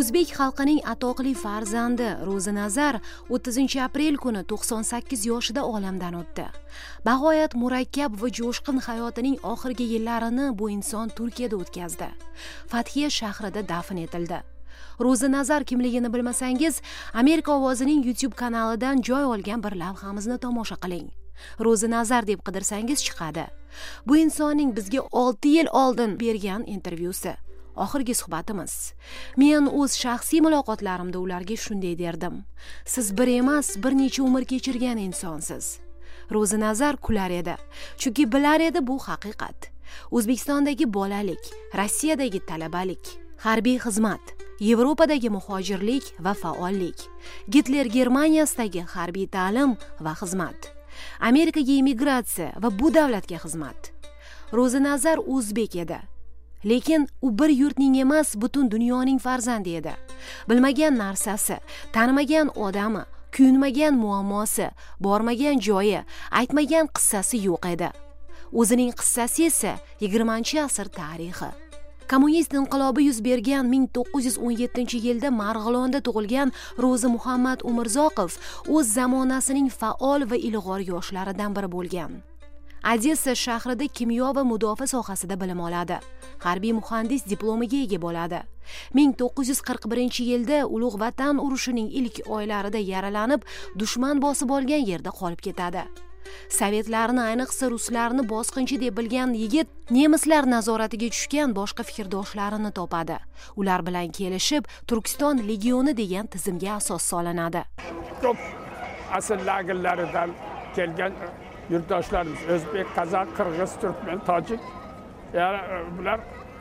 O'zbek xalqining atoqli farzandi Ro'zinazar 30-aprel kuni 98 yoshida olamdan o'tdi. Bag'oyat murakkab va jo'shqin hayotining oxirgi yillarini bu inson Turkiyada o'tkazdi. Fathiya shahrida dafn etildi. Ro'zinazar kimligini bilmasangiz, Amerika ovozining YouTube kanalidan joy olgan bir lavhamizni tomosha qiling. Ro'zinazar deb qidirsangiz chiqadi. Bu insonning bizga 6 yil oldin bergan intervyusi. Oxirgi suhbatimiz. Men o'z shaxsiy muloqotlarimda ularga shunday derdim. Siz bir emas, bir necha umr kechirgan insonsiz. Ro'zinazar kular edi. Chunki bilar edi bu haqiqat. O'zbekistondagi bolalik, Rossiyadagi talabalik, harbiy xizmat, Yevropadagi muhojirlik va faollik, Gitler Germaniyasidagi harbiy ta'lim va xizmat, Amerikaga immigratsiya va bu davlatga xizmat. Ro'zinazar o'zbek edi. Lekin u bir yurtning emas, butun dunyoning farzandi edi. Bilmagan narsasi, tanimagan odami, kuyunmagan muammosi, bormagan joyi, aytmagan qissasi yo'q edi. O'zining qissasi esa 20-asr tarixi. Kommunist inqilobi yuz bergan 1917-yilda Marg'ilonda tug'ilgan Ro'zi Muhammad Umurzoqov o'z zamonasining faol va ilg'or yoshlaridan biri bo'lgan. Odessa shahrida kimyo va mudofaa sohasida bilim oladi. Harbiy muhandis diplomiga ega bo'ladi. 1941-yilda Ulug' Vatan urushining ilk oylarida yaralanib, dushman bosib olgan yerda qolib ketadi. Sovetlarni, ayniqsa ruslarni bosqinchi deb bilgan yigit nemislar nazoratiga tushgan boshqa fikrdoshlarini topadi. Ular bilan kelishib, Turkiston legioni degan tizimga asos solinadi. Ko'p asl lagerlaridan kelgan yurtdoshlarimiz o'zbek, qozoq, qirg'iz, turkmen, tojik, bular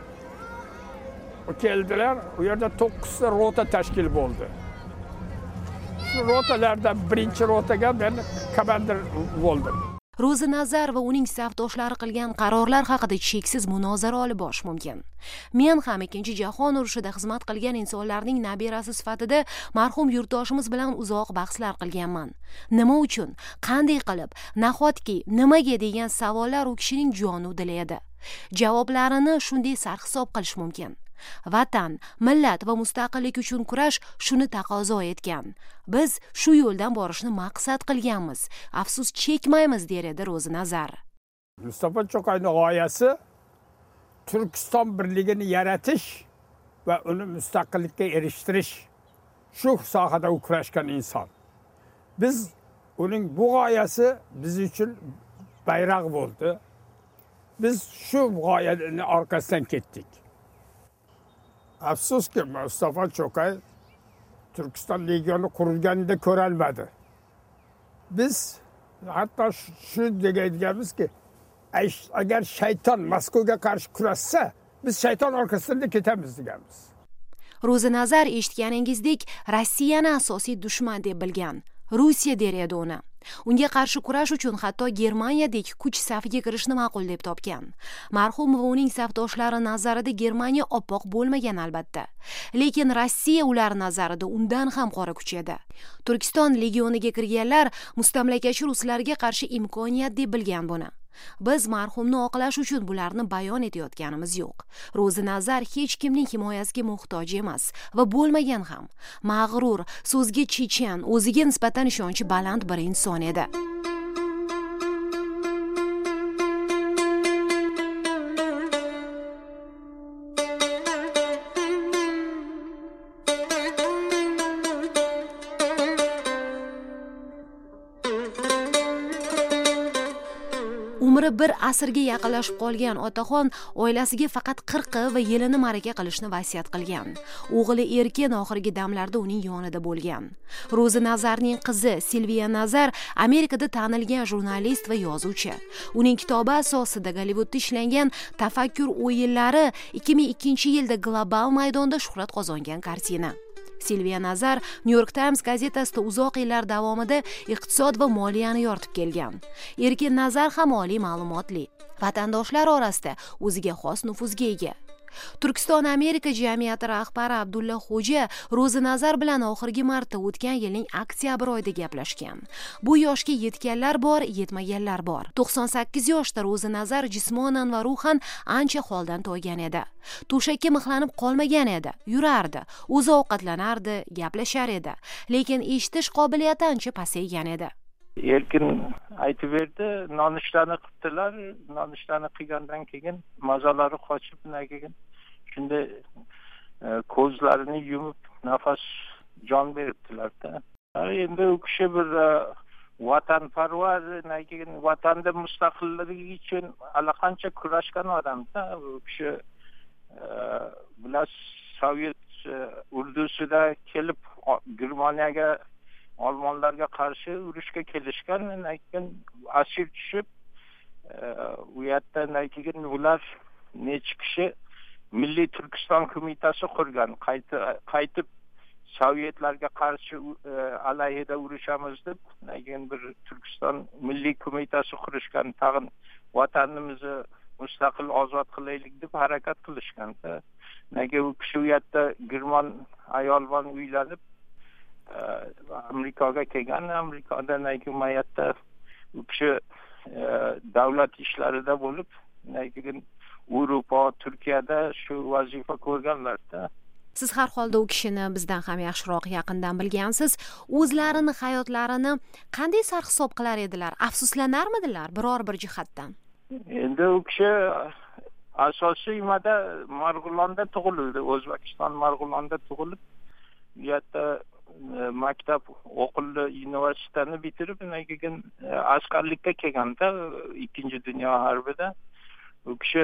keldilar. U yerda 9 ta rota tashkil bo'ldi. Shu rotalardan birinchi rotaga men komandir bo'ldim. Ro'zinazar va uning safdoshlari qilgan qarorlar haqida cheksiz munozara olib borish mumkin. Men ham Ikkinchi jahon urushida xizmat qilgan insonlarning nabirasi sifatida marhum yurtdoshimiz bilan uzoq bahslar qilganman. Nima uchun, qanday qilib, nahotki, nimaga degan savollar u kishining jonu dili edi. Javoblarini shunday sarhisob qilish mumkin. Vatan, millat va mustaqillik uchun kurash shuni taqozo etgan. Biz shu yo'ldan borishni maqsad qilganmiz. Afsus chekmaymiz, der edi Ro'zinazar. Mustafa Cho'qayning g'oyasi Turkiston birligini yaratish va uni mustaqillikka erishtirish. Shu sohada u kurashgan inson. Biz uning bu g'oyasi biz uchun bayroq bo'ldi. Biz shu g'oyaning orqasidan ketdik. Afsuski Mustafa Cho'qay Turkiston legioni qurilganida ko'ralmadi. Biz hatto shu deganmizki, agar shayton Moskvaga qarshi kurashsa, biz shayton orqasidan ketamiz deganmiz. Ro'zinazar eshitganingizdek, Rossiyani asosiy dushman deb bilgan. Rossiya der edi uni. Unga qarshi kurash uchun hatto Germaniyadek kuch safiga kirishni ma'qul deb topgan. Marhum va uning safdoshlari nazarida Germaniya oppoq bo'lmagan albatta. Lekin Rossiya ular nazarida undan ham qora kuch edi. Turkiston legioniga kirganlar mustamlakachi ruslarga qarshi imkoniyat deb bilgan buni. Biz marhumni oqlash uchun bularni bayon etayotganimiz yo'q. Ro'zinazar hech kimning himoyasiga muhtoj emas va bo'lmagan ham. Mag'rur, so'zga chechan, o'ziga nisbatan ishonchi baland bir inson edi. Umri bir asrga yaqinlashib qolgan otaxon oilasiga faqat 40 va yilini ma'raka qilishni vasiyat qilgan. O'g'li Erkin oxirgi damlarda uning yonida bo'lgan. Ro'zinazarning qizi Silviya Nazar Amerikada tanilgan jurnalist va yozuvchi. Uning kitobi asosida Gollivudda ishlangan Tafakkur o'yinlari 2002-yilda global maydonda shuhrat qozongan kartina. Silviya Nazar New York Times gazetasida uzoq yillar davomida iqtisod va moliyani yoritib kelgan. Erkin Nazar ham oliy ma'lumotli. Vatandoshlar orasida o'ziga xos nufuzga ega. Turkiston Amerika jamiyati rahbari Abdulla Xo'ja Ro'zinazar bilan oxirgi marta o'tgan yilning oktyabr oyida gaplashgan. Bu yoshga yetganlar bor, yetmaganlar bor. 98 yoshda Ro'zinazar jismonan va ruhan ancha holdan toygan edi. To'shakka mixlanib qolmagan edi, yurardi, o'zi ovqatlanardi, gaplashar edi, lekin eshitish qobiliyati ancha pasaygan edi. Erkin aytib berdi, nonushtaning qildilar, nonushtaning qilgandan keyin mazalari qochib, keyin shunda ko'zlarini yumib nafas jon beribdilar-da. Endi u kishi bir vatanparvar, keyin vatanda mustaqilligi uchun allaqancha kurashgan odam-da. U kishi bilasiz, Sovet urdusida kelib Germaniyaga Almanlarga qarshi urushga kelishgan, keyin asir tushib, u yerda keyin ular necha kishi Milliy Turkiston qo'mitasi qurgan, qaytib Sovetlarga qarshi alayida urushamiz deb, keyin bir Turkiston Milliy qo'mitasi qurishgan, tag'in vatanimizni mustaqil ozod qilaylik deb harakat qilishgan-da. U kishi u yerda German ayol bilan uylanib Amerikaga kelgan. Amerikada mayatda u kishi davlat ishlarida bo'lib, keyin Yevropa, Turkiyada shu vazifa ko'rganlar-da. Siz har holda u kishini bizdan ham yaxshiroq yaqindan bilgansiz. O'zlarini hayotlarini qanday sarhisob qilar edilar? Afsuslanarmidilar biror bir jihatdan? Endi u kishi asosiy Marg'ilonda tug'ildi, O'zbekiston Marg'ilonda tug'ilib, u yerda maktab o'qildi, universitetni bitirib, keyin askarlikka kelganda, Ikkinchi dunyo harbida. U kishi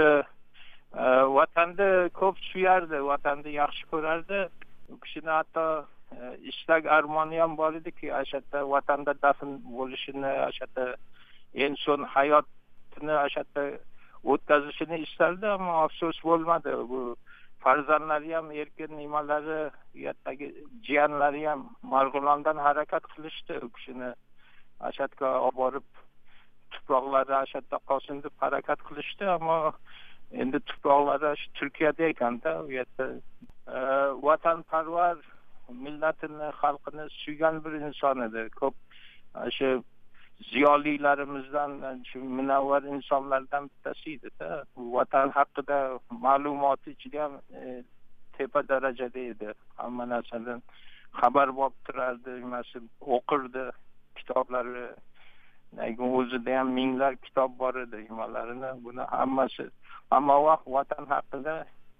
vatanni ko'p suyardi, vatanni yaxshi ko'rardi. U kishini hatto istak armoni ham bor ediki, ashadda vatanda dafn bo'lishini, ashadda eng son hayotini ashadda o'tkazishini istardi, ammo afsus bo'lmadi. Bu farzandlari ham, erkin nimalari, u yerdagi jiyanlari ham Marg'ilondan harakat qilishdi. U kishini ashadga olib borib tuproqlari ashadda qolsin deb harakat qilishdi, ammo endi tuproqlari Turkiyada ekan-da. U yerda vatanparvar, millatini, xalqini suygan bir inson edi. Ko'p shu ziyolilarimizdan, shu munavvar insonlardan bittasi edi-da. Vatan haqida ma'lumoti juda ham tepa darajada edi. Hamma narsadan xabar bo'lib turardi, o'qirdi kitoblari. O'zida ham minglar kitob bor edi, nimalarini, buni hammasi, hamma vaqt vatan haqida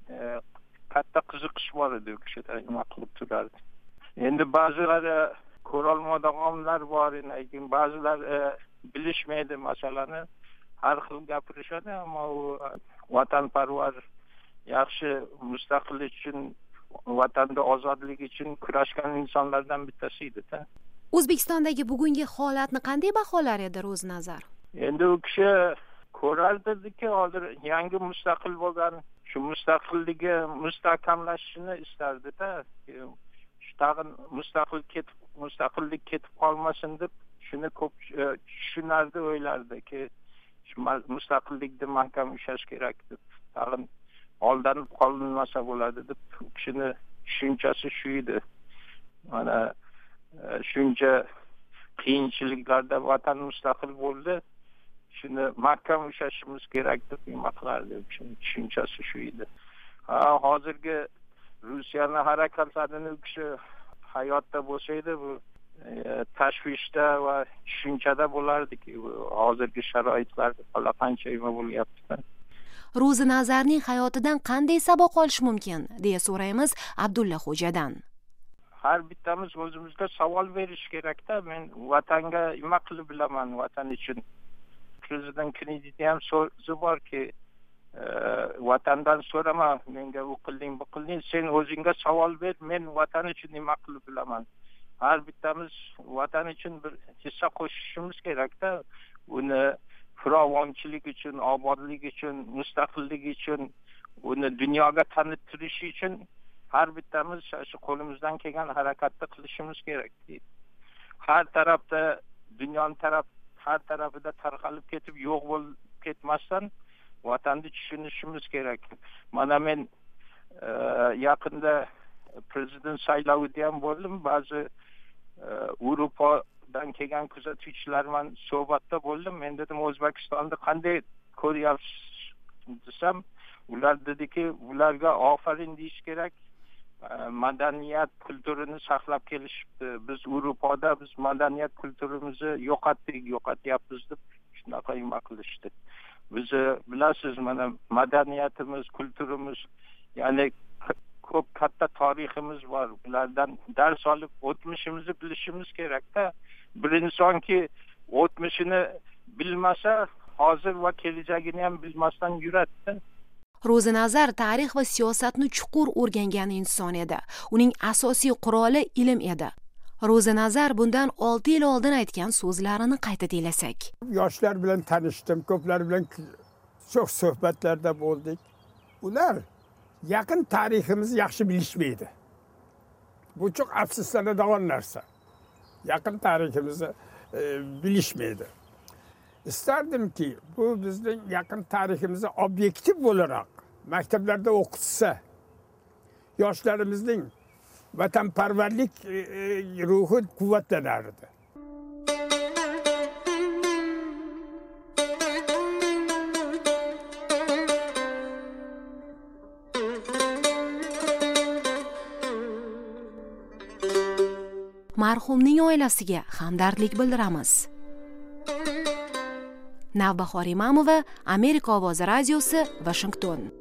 katta qiziqish bor edi, u kishida nima qilib turardi. Endi ba'zilari ko'rolmaydiganlar bor, lekin ba'zilar bilishmaydi masalani, har xil gapirishadi, ammo u vatanparvar, yaxshi mustaqillik uchun, vatanda ozodlik uchun kurashgan insonlardan bittasi edi-da. O'zbekistondagi bugungi holatni qanday baholar edi Ro'zinazar? Endi u kishi ko'rardiki, hozir yangi mustaqil bo'lgan, shu mustaqilligi mustahkamlashishini istardi-da. Shu tag'in mustaqillik ketib qolmasin deb, shuni ko'p tushunardi, o'ylardiki, shu mustaqillikda mahkam ushlash kerak deb, tag'in oldanib qolinmasa bo'ladi deb, u kishini tushunchasi shu edi. Mana shuncha qiyinchiliklarda vatan mustaqil bo'ldi, shuni mahkam ushlashimiz kerak deb nima qilardi, tushunchasi shu edi. Hozirgi Rusiyani harakatlarini u kishi hayotda bo'lsa edi, bu tashvishda va tushunchada bo'lardiki, hozirgi sharoitlarda allaqancha nima bo'lyapti. Ro'zinazarning hayotidan qanday saboq olish mumkin, deya so'raymiz Abdulla Xo'jadan. Har bittamiz o'zimizga savol berish kerak-da. Men vatanga nima qilib bilaman, vatan uchun. Prezident Kennedy ham so'zi borki, vatandan so'rama, menga u qilding, bu qilding, sen o'zingga savol ber, men vatan uchun nima qilib bilaman. Har bittamiz vatan uchun bir hissa qo'shishimiz kerak-da. Uni farovonchilik uchun, obodlik uchun, mustaqillik uchun, uni dunyoga tanittirish uchun har bittamiz shu qo'limizdan kelgan harakatni qilishimiz kerak. Har tarafda, dunyoning har tarafida tarqalib ketib, yo'q bo'lib ketmasdan vatanni tushunishimiz kerak. Mana men yaqinda prezident saylovida ham bo'ldim. Ba'zi Yevropadan kelgan kuzatuvchilar bilan suhbatda bo'ldim. Men dedim, O'zbekistonni qanday ko'ryapsiz desam, ular dediki, ularga ofarin deyish kerak. Madaniyat kulturini saqlab kelishibdi. Biz Yevropada biz madaniyat kulturimizni yo'qotyapmiz deb shunaqa nima qilishdi. Biz bilasiz, mana madaniyatimiz, kulturimiz, ya'ni ko'p katta tariximiz bor. Bulardan dars olib o'tmishimizni bilishimiz kerak-da. Bir insonki o'tmishini bilmasa, hozir va kelajagini ham bilmasdan yuradi. Ro'zinazar tarix va siyosatni chuqur o'rgangan inson edi. Uning asosiy quroli ilm edi. Ro'zinazar bundan 6 yil oldin aytgan so'zlarini qayta tinglasak. Yoshlar bilan tanishdim, ko'plar bilan ko'p suhbatlarda bo'ldik. Ular yaqin tariximizni yaxshi bilishmaydi. Bu çok afsuslanadigan narsa. Yaqin tariximizni bilishmaydi. İsterdimki bu bizning yaqin tariximizni obyektiv olarak maktablarda o'qitsa, yoshlarimizning vatanparvarlik ruhi quvvatlanardi. Marhumning oilasiga hamdardlik bildiramiz. Navbahor Imamova, Amerika ovozi radiosi, Washington.